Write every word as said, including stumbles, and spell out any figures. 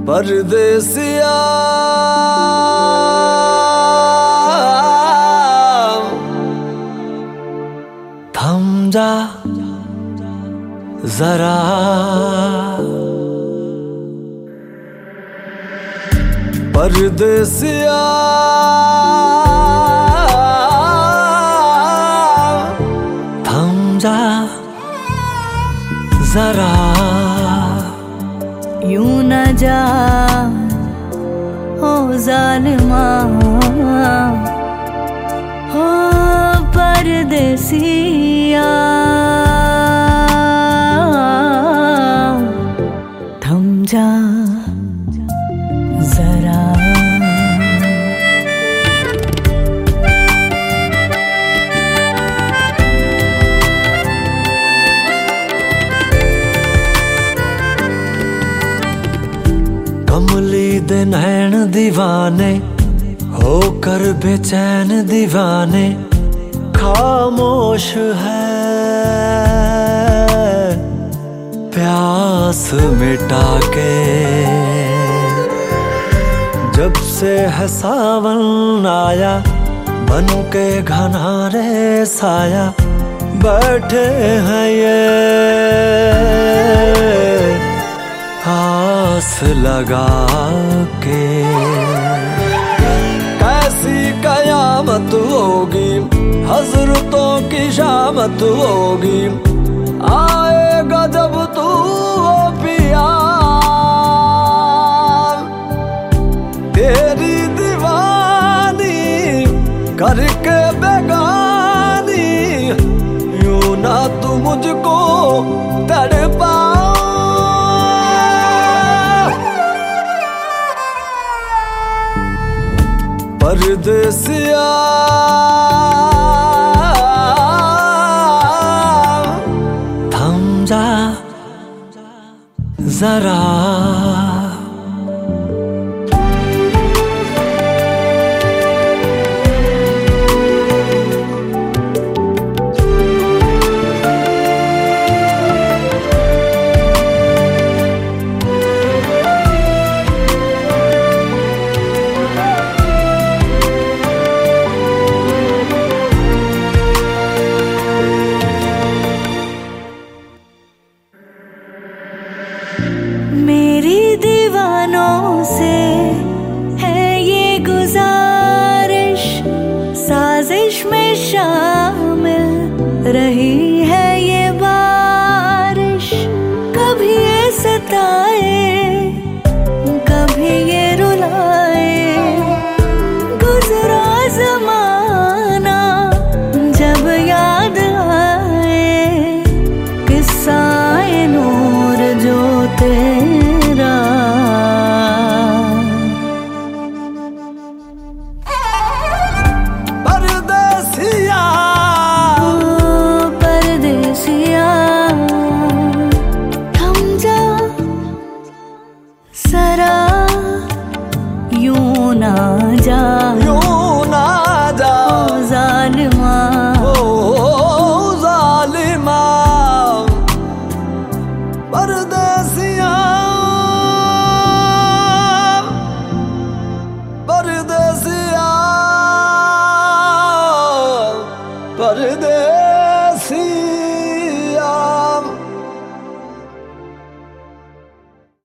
परदेसिया थम जा जरा, परदेसिया थम जा जरा, यूं न जा ओ जालिमा, हो परदेसिया थम जा जरा। कमली दे नैन दीवाने होकर बेचैन दीवाने, खामोश है प्यास मिटा के। जब से है सावन आया बन के घना रे साया, बैठे हैं ये आस लगा के। कैसी कयामत होगी, हजरतों की शामत होगी, आएगा जब तू ओ पिया, तेरी दीवानी करके बेगानी, यूं ना तू मुझको तड़पा। परदेसिया थम जा जरा, मेरी दीवानों से है ये गुजारिश, साजिश में शामिल रही है ये बारिश। कभी ये सताए कभी ये रुलाए, गुजरा ज़माना जब याद आए, किस्सा-ए नूर जो तेरा। परदेसिया ओ परदेसिया